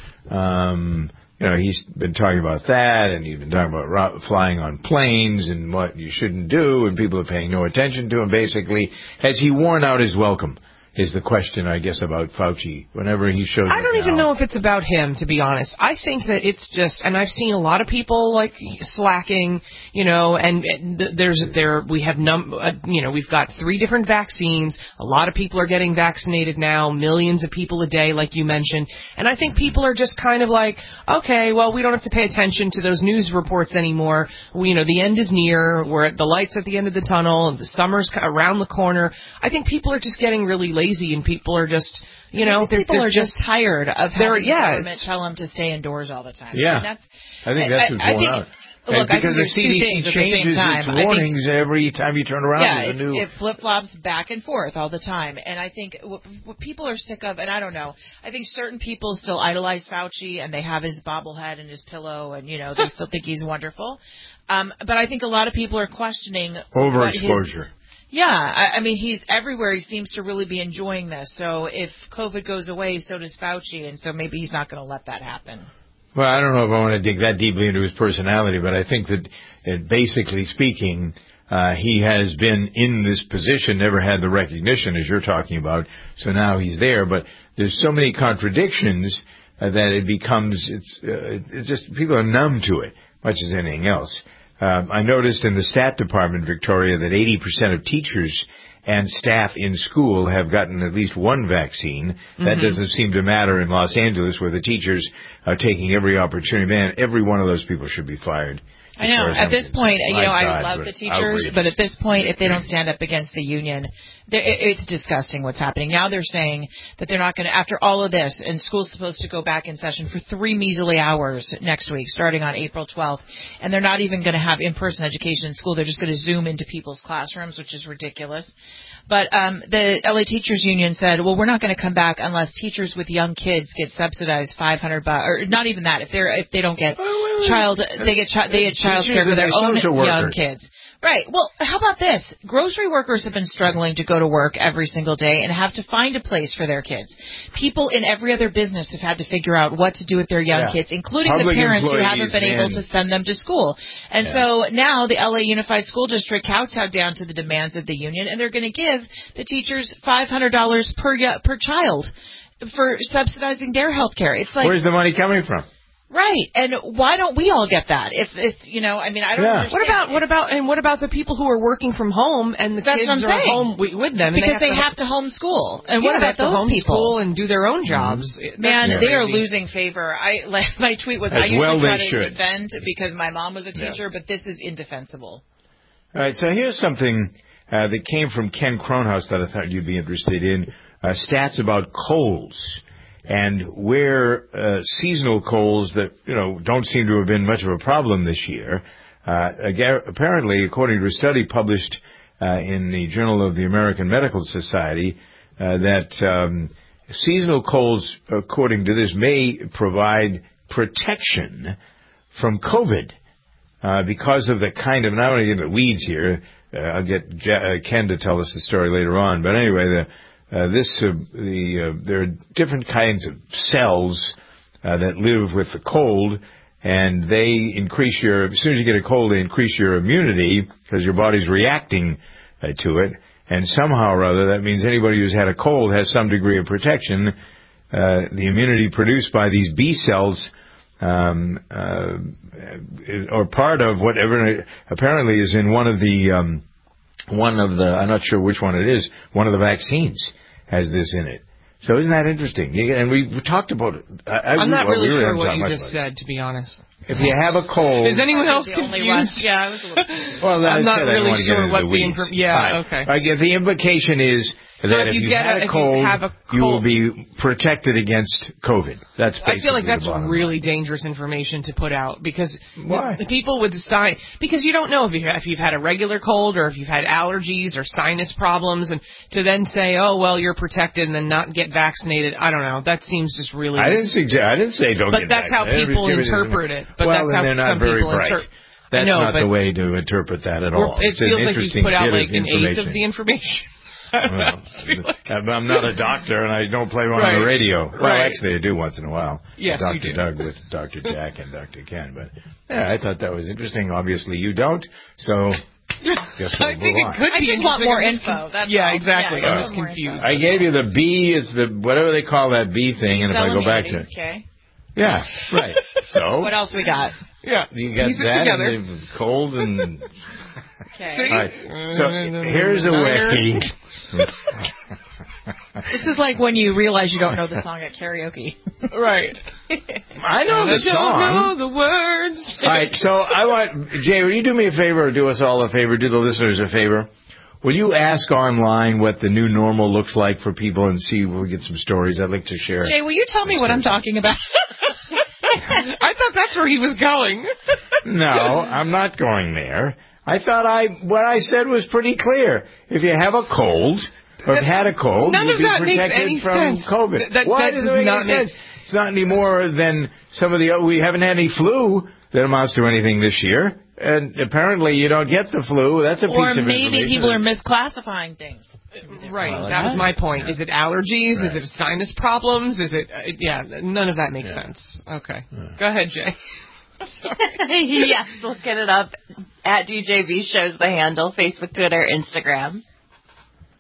um, you know, he's been talking about that, and he's been talking about ro- flying on planes and what you shouldn't do, and people are paying no attention to him. Basically, has he worn out his welcome? Is the question, I guess, about Fauci. Whenever he shows I don't up even now. know if it's about him, to be honest. I think that it's just, and I've seen a lot of people like slacking, you know, and, and there's there we have num, uh, you know, we've got three different vaccines. A lot of people are getting vaccinated now, millions of people a day, like you mentioned, and I think people are just kind of like, okay, well, we don't have to pay attention to those news reports anymore. We, you know, the end is near. We're at the lights at the end of the tunnel. The summer's around the corner. I think people are just getting really lazy. And people are just, you know, they're, people they're are just tired of having the yeah, government tell them to stay indoors all the time. Yeah, I, mean, that's, I think that's what's I, I going think, out. Look, and I because think the C D C two things changes at the same its time. warnings I think, every time you turn around. Yeah, there's a new... it flip-flops back and forth all the time. And I think what, what people are sick of, and I don't know, I think certain people still idolize Fauci, and they have his bobblehead and his pillow, and, you know, they still think he's wonderful. Um, but I think a lot of people are questioning overexposure. Yeah, I, I mean, he's everywhere. He seems to really be enjoying this. So if COVID goes away, so does Fauci, and so maybe he's not going to let that happen. Well, I don't know if I want to dig that deeply into his personality, but I think that, that basically speaking, uh, he has been in this position, never had the recognition as you're talking about, so now he's there. But there's so many contradictions uh, that it becomes, it's, uh, it's just, people are numb to it, much as anything else. Um, I noticed in the stat department, Victoria, that eighty percent of teachers and staff in school have gotten at least one vaccine. Mm-hmm. That doesn't seem to matter in Los Angeles, where the teachers are taking every opportunity. Man, every one of those people should be fired. I know. At this point, you know, God, I love the teachers, outrageous. But at this point, if they don't stand up against the union, it's disgusting what's happening. Now they're saying that they're not going to, after all of this, and school's supposed to go back in session for three measly hours next week, starting on April twelfth, and they're not even going to have in-person education in school. They're just going to Zoom into people's classrooms, which is ridiculous. But um, the L A Teachers Union said, well, we're not going to come back unless teachers with young kids get subsidized five hundred bucks, or not even that. If they're if they don't get child, they get chi- they get child care for their own young kids. Right. Well, how about this? Grocery workers have been struggling to go to work every single day and have to find a place for their kids. People in every other business have had to figure out what to do with their young yeah. kids, including Public the parents who haven't been man. able to send them to school. And yeah. so now the L A Unified School District kowtowed down to the demands of the union, and they're going to give the teachers five hundred dollars per per child for subsidizing their health care. It's like, where's the money coming from? Right, and why don't we all get that? If, if you know, I mean, I don't yeah. understand. What about what about and what about the people who are working from home and the That's kids what I'm are saying. home with, with them because and they, have, they to, have to homeschool? And yeah, what about they have those to people and do their own jobs? Mm-hmm. Man, they are crazy. losing favor. I like, my tweet was, As I usually well try to should. defend because my mom was a teacher, yeah. but this is indefensible. All right, so here's something uh, that came from Ken Kronhaus that I thought you'd be interested in: uh, stats about colds. And where uh, seasonal colds that, you know, don't seem to have been much of a problem this year, uh, apparently, according to a study published uh, in the Journal of the American Medical Society, uh, that um, seasonal colds, according to this, may provide protection from COVID uh, because of the kind of, not only in the weeds here, uh, I'll get J- uh, Ken to tell us the story later on, but anyway, the Uh, this, uh, the, uh, there are different kinds of cells uh, that live with the cold, and they increase your, as soon as you get a cold, they increase your immunity because your body's reacting uh, to it. And somehow or other, that means anybody who's had a cold has some degree of protection. Uh, the immunity produced by these B cells um, uh, are part of whatever apparently is in one of the um, one of the, I'm not sure which one it is, one of the vaccines has this in it. So isn't that interesting? And we, we talked about it. I, I'm not well, really we sure what you just about said, to be honest. If you have a cold... Is anyone else the confused? Yeah, I was a little confused. Well, I'm not really I sure what the weeds. information... Yeah, right. okay. I get the implication is so that if if you, you get had a, a cold, you, have a cold, you will be protected against COVID. That's basically I feel like that's the bottom really line. dangerous information to put out because Why? The people with the sign because you don't know if you if you've had a regular cold or if you've had allergies or sinus problems, and to then say, oh well, you're protected and then not get vaccinated. I don't know. That seems just really. I didn't suggest. I didn't say don't. But get that's how vaccinated. people interpret it. But well, that's how they're not some very people bright. interpret. That's know, not the way to interpret that at all. It it's feels an like interesting you put out bit like of an eighth of the information. Well, I'm not a doctor, and I don't play one right. on the radio. Well, right. actually, I do once in a while. Yes, Doctor you do. Doug with Doctor Jack and Doctor Ken. But yeah, I thought that was interesting. Obviously, you don't. So, guess we'll I think move it on. could I be just want more Just info. That's yeah, all. exactly. Yeah, I was more confused. I gave you the B is the whatever they call that B thing, and if I go back to okay. yeah, right. So what else we got? Yeah, you got Piece it that together. and the cold and. Okay. All right. So here's a way. This is like when you realize you don't know the song at karaoke. Right. I know the I song. don't know the words. All right, so I want, Jay, will you do me a favor or do us all a favor, do the listeners a favor? Will you ask online what the new normal looks like for people and see if we get some stories? I'd like to share. Jay, will you tell me what I'm talking about? I thought that's where he was going. No, I'm not going there. I thought I what I said was pretty clear. If you have a cold or have had a cold, None you'll of be that makes protected any from sense. COVID. That, Why that does does it make not any sense? It's not any more than some of the. We haven't had any flu that amounts to anything this year, and apparently you don't get the flu. That's a piece or of information. Or maybe people are misclassing things. Right, well, that was my point. Is it allergies? Right. Is it sinus problems? Is it? Uh, yeah, none of that makes yeah. sense. Okay, yeah. Go ahead, Jay. Yes, look it up. At D J V shows the handle, Facebook, Twitter, Instagram.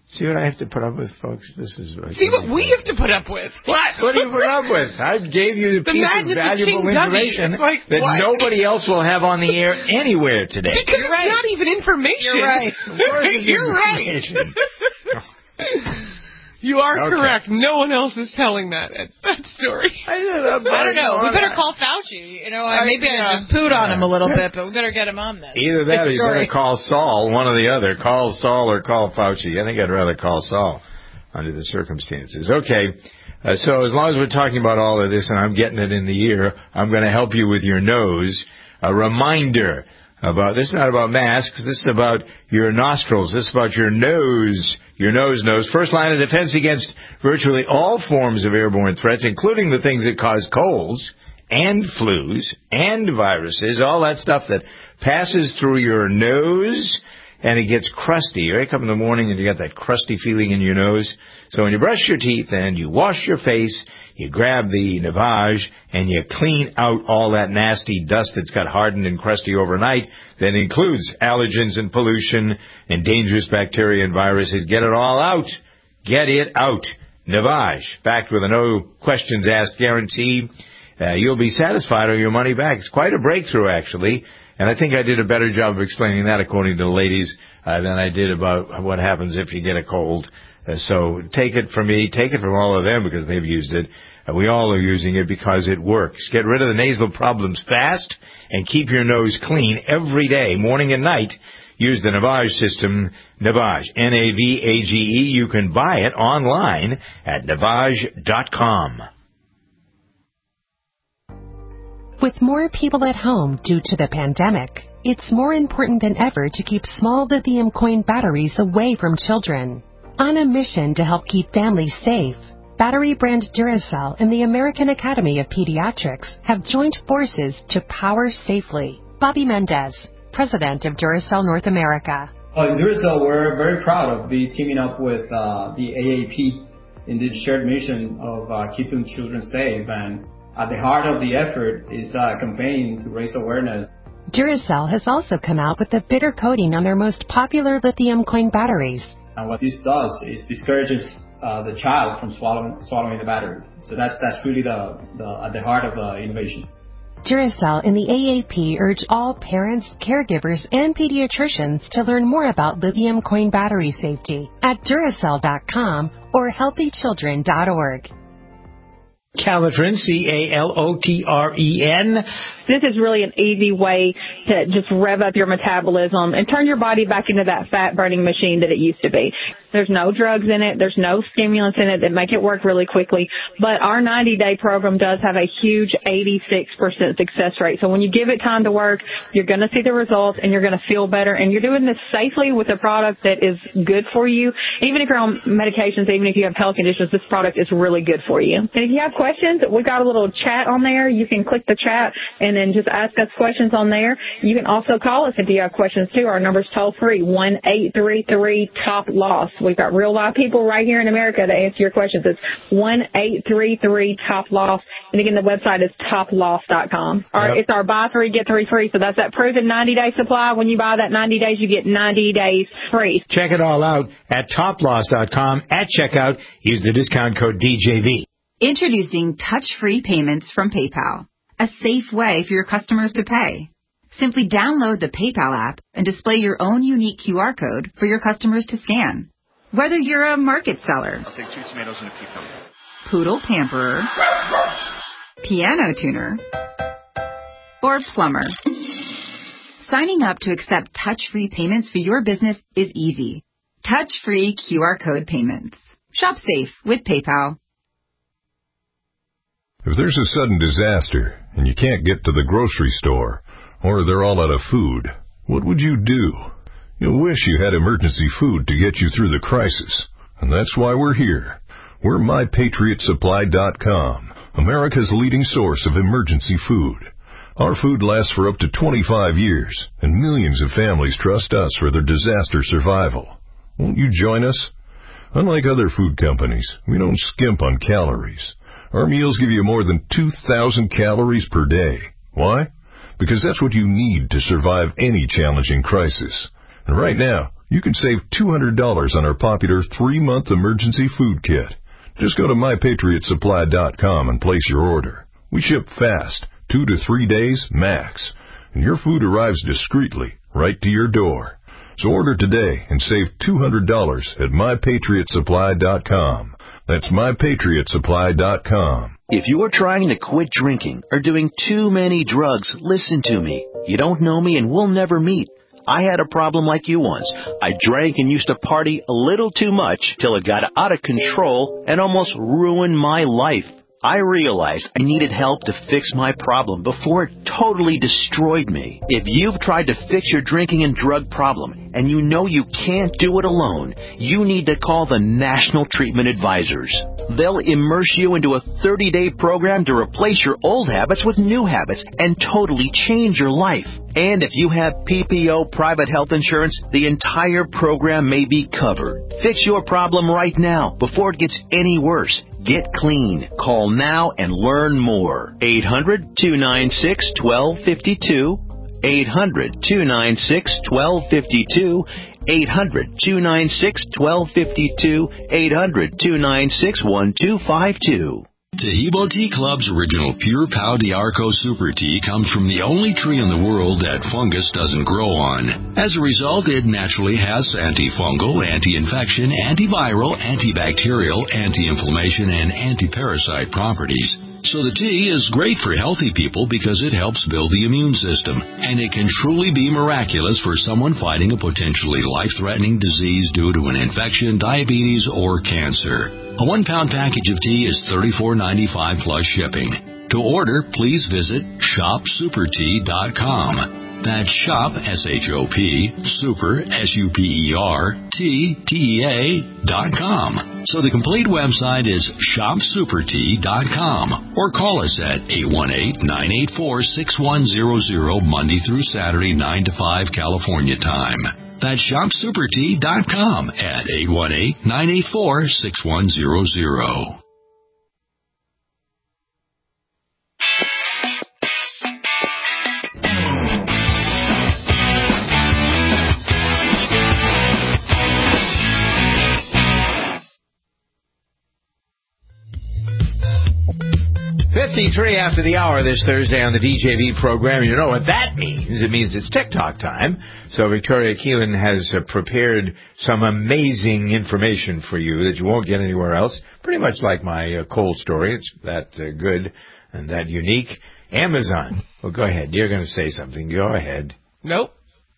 See what I have to put up with, folks? This is what See what we have to put up with. What? What do you put up with? I gave you a the piece of valuable of information like, that what? nobody else will have on the air anywhere today. Because You're it's right. not even information. You're right. Of course it's You're information. right. You are Okay. correct. No one else is telling that that story. I don't know. I don't know. We better call Fauci. You know, I, maybe I just pooed on him a little bit, but we better get him on this. Either that or you Sorry. better call Saul, one or the other. Call Saul or call Fauci. I think I'd rather call Saul under the circumstances. Okay, uh, so as long as we're talking about all of this and I'm getting it in the ear, I'm going to help you with your nose. A reminder about, this is not about masks, this is about your nostrils, this is about your nose, your nose nose. First line of defense against virtually all forms of airborne threats, including the things that cause colds and flus and viruses, all that stuff that passes through your nose and it gets crusty. You wake up in the morning and you got that crusty feeling in your nose. So when you brush your teeth and you wash your face, you grab the Navage and you clean out all that nasty dust that's got hardened and crusty overnight. That includes allergens and pollution and dangerous bacteria and viruses. Get it all out. Get it out. Navage, backed with a no questions asked guarantee. Uh, you'll be satisfied or your money back. It's quite a breakthrough, actually. And I think I did a better job of explaining that, according to the ladies, uh, than I did about what happens if you get a cold. Uh, so take it from me, take it from all of them because they've used it. Uh, we all are using it because it works. Get rid of the nasal problems fast and keep your nose clean every day, morning and night. Use the Navage system, Navage, N A V A G E. You can buy it online at navage dot com. With more people at home due to the pandemic, it's more important than ever to keep small lithium coin batteries away from children. On a mission to help keep families safe, battery brand Duracell and the American Academy of Pediatrics have joined forces to power safely. Bobby Mendez, president of Duracell North America. Uh, in Duracell, we're very proud of be teaming up with uh, the A A P in this shared mission of uh, keeping children safe. And at the heart of the effort is a campaign to raise awareness. Duracell has also come out with a bitter coating on their most popular lithium coin batteries. And what this does is discourages uh, the child from swallowing, swallowing the battery. So that's that's really the, the at the heart of the innovation. Duracell and the A A P urge all parents, caregivers, and pediatricians to learn more about lithium coin battery safety at Duracell dot com or healthy children dot org. Calotren, C A L O T R E N. This is really an easy way to just rev up your metabolism and turn your body back into that fat-burning machine that it used to be. There's no drugs in it. There's no stimulants in it that make it work really quickly. But our ninety-day program does have a huge eighty-six percent success rate. So when you give it time to work, you're going to see the results and you're going to feel better. And you're doing this safely with a product that is good for you. Even if you're on medications, even if you have health conditions, this product is really good for you. And if you have questions, we've got a little chat on there. You can click the chat and then just ask us questions on there. You can also call us if you have questions too. Our number's toll free, one eight three three top loss. We've got real live people right here in America to answer your questions. It's one eight three three top loss. And again, the website is top loss dot com. Our, Yep. It's our buy three, get three free. So that's that proven ninety day supply. When you buy that ninety days, you get ninety days free. Check it all out at top loss dot com. At checkout, use the discount code D J V. Introducing touch-free payments from PayPal, a safe way for your customers to pay. Simply download the PayPal app and display your own unique Q R code for your customers to scan. Whether you're a market seller, I'll take two tomatoes and a cucumber. poodle pamperer, piano tuner, or plumber, signing up to accept touch-free payments for your business is easy. Touch-free Q R code payments. Shop safe with PayPal. If there's a sudden disaster and you can't get to the grocery store, or they're all out of food, what would you do? You'll wish you had emergency food to get you through the crisis. And that's why we're here. We're my patriot supply dot com, America's leading source of emergency food. Our food lasts for up to twenty-five years, and millions of families trust us for their disaster survival. Won't you join us? Unlike other food companies, we don't skimp on calories. Our meals give you more than two thousand calories per day. Why? Because that's what you need to survive any challenging crisis. And right now, you can save two hundred dollars on our popular three-month emergency food kit. Just go to my patriot supply dot com and place your order. We ship fast, two to three days max, and your food arrives discreetly right to your door. So order today and save two hundred dollars at my patriot supply dot com. That's my patriot supply dot com. If you are trying to quit drinking or doing too many drugs, listen to me. You don't know me and we'll never meet. I had a problem like you once. I drank and used to party a little too much till it got out of control and almost ruined my life. I realized I needed help to fix my problem before it totally destroyed me. If you've tried to fix your drinking and drug problem and you know you can't do it alone, you need to call the National Treatment Advisors. They'll immerse you into a thirty-day program to replace your old habits with new habits and totally change your life. And if you have P P O private health insurance, the entire program may be covered. Fix your problem right now before it gets any worse. Get clean. Call now and learn more. eight hundred, two nine six, one two five two. eight hundred, two nine six, one two five two. eight hundred, two nine six, one two five two. eight hundred, two nine six, one two five two. Tahibo Tea Club's original Pure Pau D'Arco Super Tea comes from the only tree in the world that fungus doesn't grow on. As a result, it naturally has antifungal, anti-infection, antiviral, antibacterial, anti-inflammation, and anti-parasite properties. So the tea is great for healthy people because it helps build the immune system, and it can truly be miraculous for someone fighting a potentially life-threatening disease due to an infection, diabetes, or cancer. A one-pound package of tea is thirty-four ninety-five plus shipping. To order, please visit shop super tea dot com. That's shop, S H O P, super, S U P E R, T, T E A, dot com. So the complete website is shop super tea dot com. Or call us at eight one eight, nine eight four, six one zero zero Monday through Saturday, nine to five California time. That's shop super tea dot com at eight one eight, nine eight four, six one zero zero. fifty-three after the hour this Thursday on the D J V program. You know what that means. It means it's TikTok time. So Victoria Keelan has uh, prepared some amazing information for you that you won't get anywhere else. Pretty much like my uh, cold story. It's that uh, good and that unique. Amazon. Well, go ahead. You're going to say something. Go ahead. Nope.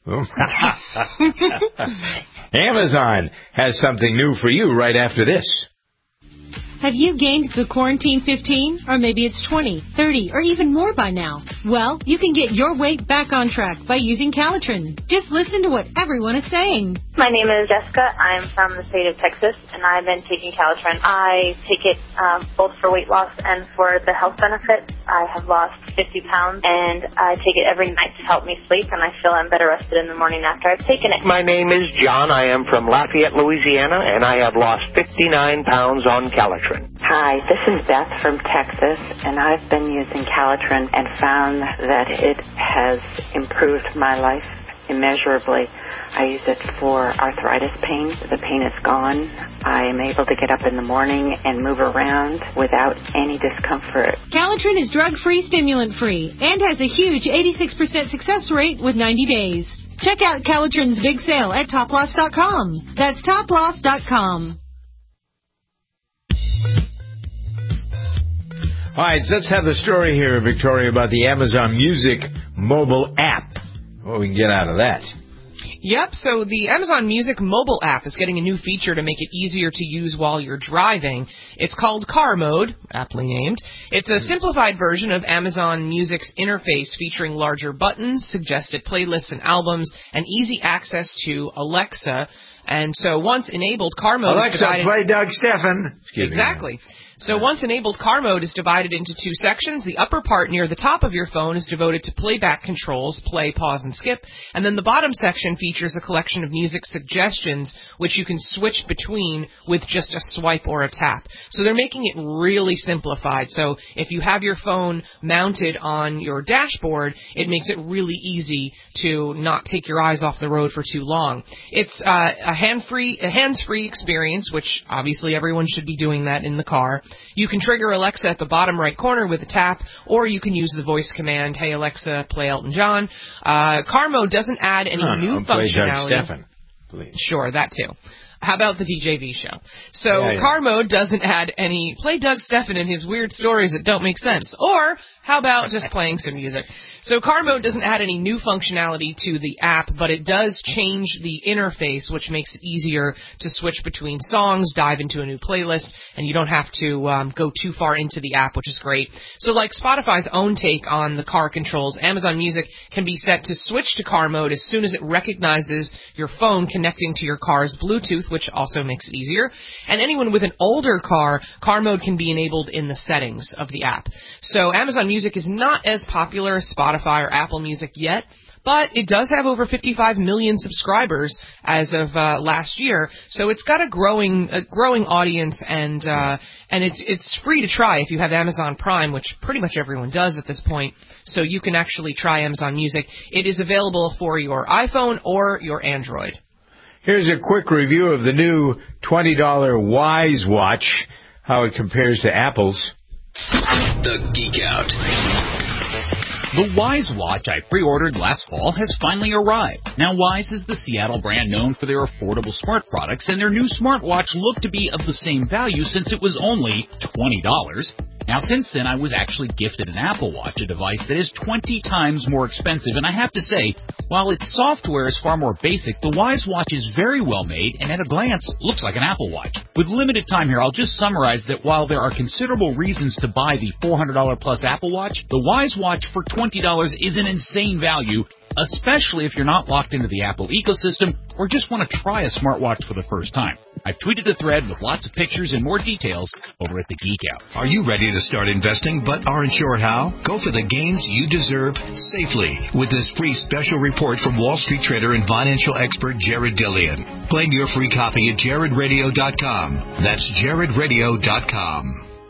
Amazon has something new for you right after this. Have you gained the quarantine fifteen? Or maybe it's twenty, thirty, or even more by now? Well, you can get your weight back on track by using Calitrin. Just listen to what everyone is saying. My name is Jessica. I'm from the state of Texas, and I've been taking Calitrin. I take it um, both for weight loss and for the health benefits. I have lost fifty pounds, and I take it every night to help me sleep, and I feel I'm better rested in the morning after I've taken it. My name is John. I am from Lafayette, Louisiana, and I have lost fifty-nine pounds on Calitrin. Hi, this is Beth from Texas, and I've been using Calitrin and found that it has improved my life immeasurably. I use it for arthritis pain. The pain is gone. I am able to get up in the morning and move around without any discomfort. Calitrin is drug-free, stimulant-free, and has a huge eighty-six percent success rate with ninety days. Check out Calitrin's big sale at top loss dot com. That's top loss dot com. All right, so let's have the story here, Victoria, about the Amazon Music mobile app. What we can get out of that. Yep, so the Amazon Music mobile app is getting a new feature to make it easier to use while you're driving. It's called Car Mode, aptly named. It's a simplified version of Amazon Music's interface featuring larger buttons, suggested playlists and albums, and easy access to Alexa. And so once enabled, Car Mode Alexa, is divided... play Doug Stephen. Exactly. So once enabled, car mode is divided into two sections. The upper part near the top of your phone is devoted to playback controls, play, pause, and skip. And then the bottom section features a collection of music suggestions, which you can switch between with just a swipe or a tap. So they're making it really simplified. So if you have your phone mounted on your dashboard, it makes it really easy to not take your eyes off the road for too long. It's uh, a hand-free, a hands-free experience, which obviously everyone should be doing that in the car. You can trigger Alexa at the bottom right corner with a tap, or you can use the voice command, "Hey Alexa, play Elton John." Uh, car mode doesn't add any no, new no, play functionality. Doug Stephan, please. Sure, that too. How about the D J V show? So yeah, yeah. car mode doesn't add any, play Doug Stephan and his weird stories that don't make sense. Or how about just playing some music? So car mode doesn't add any new functionality to the app, but it does change the interface, which makes it easier to switch between songs, dive into a new playlist, and you don't have to um, go too far into the app, which is great. So like Spotify's own take on the car controls, Amazon Music can be set to switch to car mode as soon as it recognizes your phone connecting to your car's Bluetooth, which also makes it easier. And anyone with an older car, car mode can be enabled in the settings of the app. So Amazon Music is not as popular as Spotify or Apple Music yet, but it does have over fifty-five million subscribers as of uh, last year, so it's got a growing a growing audience, and uh, and it's it's free to try if you have Amazon Prime, which pretty much everyone does at this point. So you can actually try Amazon Music. It is available for your iPhone or your Android. Here's a quick review of the new twenty dollar Wise Watch, how it compares to Apple's. The Geek Out. The Wise watch I pre-ordered last fall has finally arrived. Now, Wise is the Seattle brand known for their affordable smart products, and their new smartwatch looked to be of the same value since it was only twenty dollars. Now, since then, I was actually gifted an Apple Watch, a device that is twenty times more expensive, and I have to say, while its software is far more basic, the Wise Watch is very well made, and at a glance, looks like an Apple Watch. With limited time here, I'll just summarize that while there are considerable reasons to buy the four hundred dollars plus Apple Watch, the Wise Watch for twenty dollars is an insane value, especially if you're not locked into the Apple ecosystem or just want to try a smartwatch for the first time. I've tweeted a thread with lots of pictures and more details over at the Geek Out. Are you ready to start investing but aren't sure how? Go for the gains you deserve safely with this free special report from Wall Street trader and financial expert Jared Dillian. Claim your free copy at jared radio dot com. That's jared radio dot com.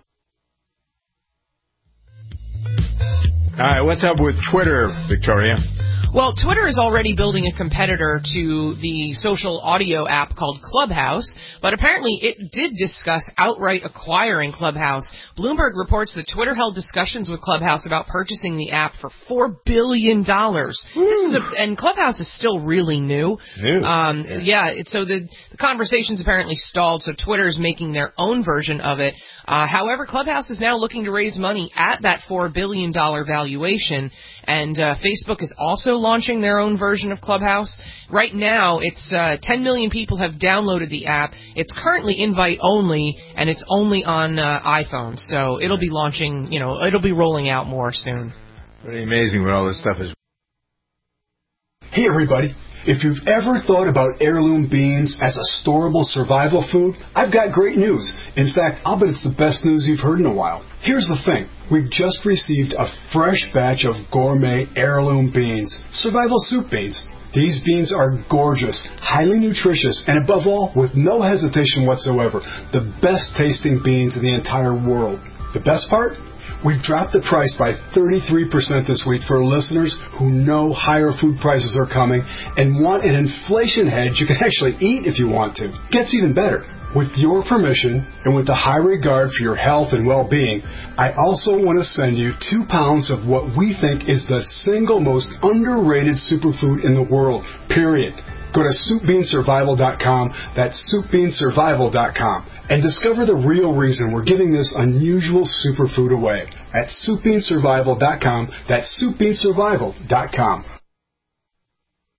All right, what's up with Twitter, Victoria? Well, Twitter is already building a competitor to the social audio app called Clubhouse, but apparently it did discuss outright acquiring Clubhouse. Bloomberg reports that Twitter held discussions with Clubhouse about purchasing the app for four billion dollars. This is a, and Clubhouse is still really new. New. Um, yeah, yeah it, so the, the conversations apparently stalled, so Twitter is making their own version of it. Uh, however, Clubhouse is now looking to raise money at that four billion dollars valuation, and uh, Facebook is also launching their own version of Clubhouse. Right now, it's uh, ten million people have downloaded the app. It's currently invite only, and it's only on uh, iPhone. So it'll be launching, you know, it'll be rolling out more soon. Pretty amazing what all this stuff is. Hey, everybody. If you've ever thought about heirloom beans as a storable survival food, I've got great news. In fact, I'll bet it's the best news you've heard in a while. Here's the thing. We've just received a fresh batch of gourmet heirloom beans, survival soup beans. These beans are gorgeous, highly nutritious, and above all, with no hesitation whatsoever, the best tasting beans in the entire world. The best part? We've dropped the price by thirty-three percent this week for listeners who know higher food prices are coming and want an inflation hedge you can actually eat if you want to. Gets even better. With your permission, and with the high regard for your health and well-being, I also want to send you two pounds of what we think is the single most underrated superfood in the world, period. Go to soup bean survival dot com, that's soup bean survival dot com, and discover the real reason we're giving this unusual superfood away at soup bean survival dot com, that's soup bean survival dot com.